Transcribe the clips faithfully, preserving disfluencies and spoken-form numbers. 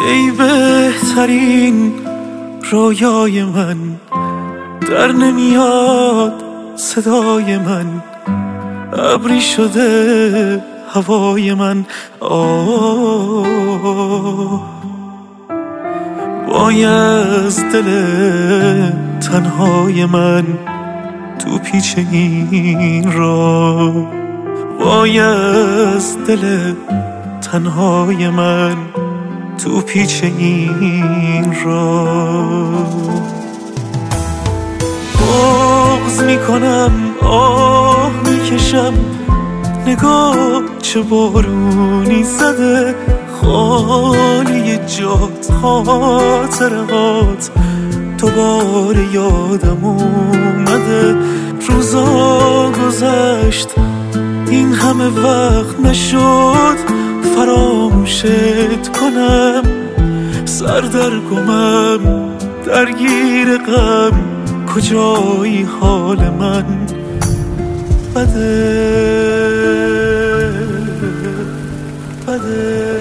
ای بهترین رویای من، در نمیاد صدای من، ابری شده هوای من. آه وای از دل تنهای من تو پیچ این راه، وای از دل تنهای من تو پیچ این راه. بغض میکنم، آه میکشم، نگاه چه بارونی زده، خالی جات خاطرات دوباره یادم اومده. روزا گذشت این همه وقت نشد فراموشت کنم، سر در گمم درگیر غم، کجایی حال من بده بده.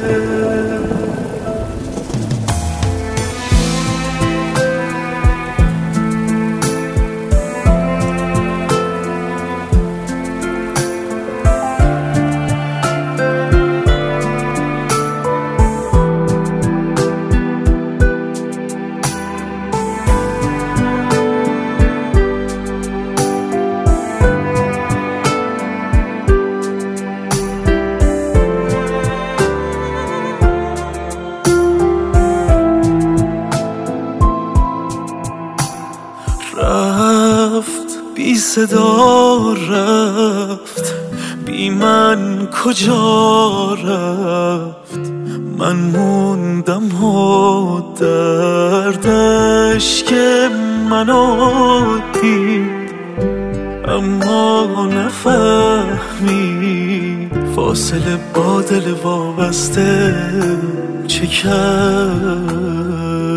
رفت بی صدا رفت، بی من کجا رفت، من موندم و دردش که منو دید، اما نفهمید فاصله با دل وابسته چه کرد.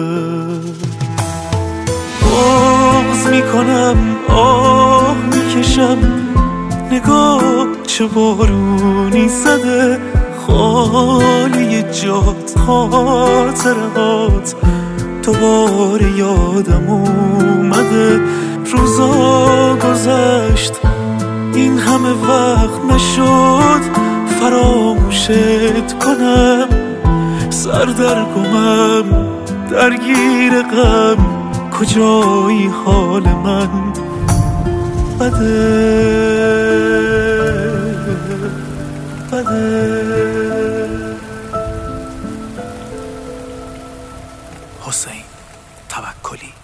بغض میکنم، آه میکشم، نگاه چه بارونی زده، خالی جات خاطرات دوباره یادم اومده. روزا گذشت این همه وقت نشد فراموشت کنم، سر در گمم درگیر غم، کجایی حال من بده بده. حسین توکلی.